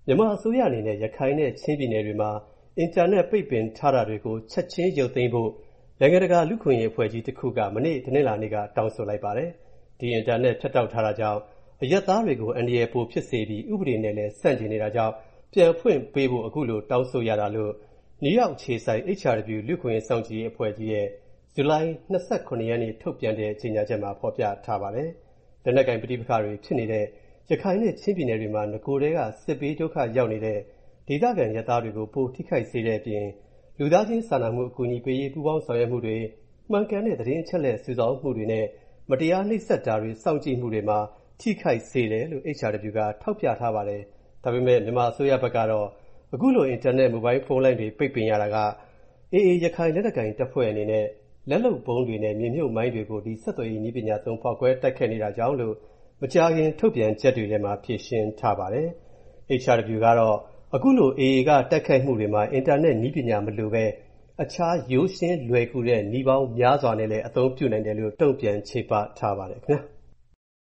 မြန်မာအစိုးရအနေနဲ့ရခိုင်နဲ့ချင်းပြည်နယ်တွေမှာအင်တာနက်ပိတ်ပင်ထားတာတွေကိုချက်ချင်းရုပ်သိမ်းဖို့နိုင်ငံတကာလူ့အခွင့်အရေးအဖွဲ့ကြီးတစ်ခုကမနေ့တနင်္လာနေ့ကတောင်းဆိုလိုက်ပါတယ်။ဒီအင်တာနက်ဖြတ်တောက်ထားတာကြောင့်အရပ်သားတွေကိုအန္တရာယ်ပိုဖြစ်စေပြီးဥပဒေနဲ့လည်းဆန့်ကျင်နေတာကြောင့်ပြန်ဖွင့်ပေးဖို့အခုလိုတောင်းဆိုရတာလို့နယူးယောက်ခြေဆိုင် HRW လူ့အခွင့်အရေးစောင့်ကြည့်ရေးအဖွဲ့ကြီးရဲ့ဇူလိုင်29ရက်နေ့ထုတ်ပြန်တဲ့ကြေညာချက်မှာဖော်ပြထားပါတယ်။လက်နက်ကိုင်ပဋိပက္ခတွေဖြစ်နေတဲ့ရခိုင်နဲ့ချင်းပြည်နယ်တွေမှာငကိုယ်တည်းကစစ်ဘေးဒုက္ခရောက်နေတဲ့ဒေသခံရပ်သားတွေကိုပိုထိခိုက်စေတဲ့အပြင်လူသားချင်းစာနာမှုအကူအညီပေးရေးပူးပေါင်းဆောင်ရွက်မှုတွေမှန်ကန်တဲ့သတင်းအချက်အလက်စုဆောင်းမှုတွေနဲ့မတရားနှိပ်စက်တာတွေစောင့်ကြည့်မှုတွေမှာထိခိုက်စေတယ်လို့ HRW ကထောက်ပြထားပါတယ်။ဒါပေမဲ့မြန်မာအစိုးရဘက်ကတော့အခုလိုအင်တာနက်မိုဘိုင်းဖုန်းလိုင်းတွေပိတ်ပင်ရတာက AA ရခိုင်လက်နက်ကိုင်တပ်ဖွဲ့အနေနဲ့လက်လုပ်ဗုံးတွေနဲ့မြေမြုပ်မိုင်းတွေကိုဒီဆက်သွယ်ရေးနည်းပညာသုံးဖောက်ခွဲတိုက်ခိုက်နေတာကြောင့်လို့မကြာခင်ထုတ်ပြန်ချက်တွေထဲမှာဖြေရှင်းထားပါတယ်။ HRW ကတော့အခုလို AA ကတိုက်ခိုက်မှုတွေမှာအင်တာနက်နည်းပညာမလိုပဲအခြားရိုးရှင်းလွယ်ကူတဲ့နည်းပေါင်းများစွာနဲ့လည်းအသုံးပြုနိုင်တယ်လို့တုံ့ပြန်ချေပထားပါတယ်ခင်ဗျာ။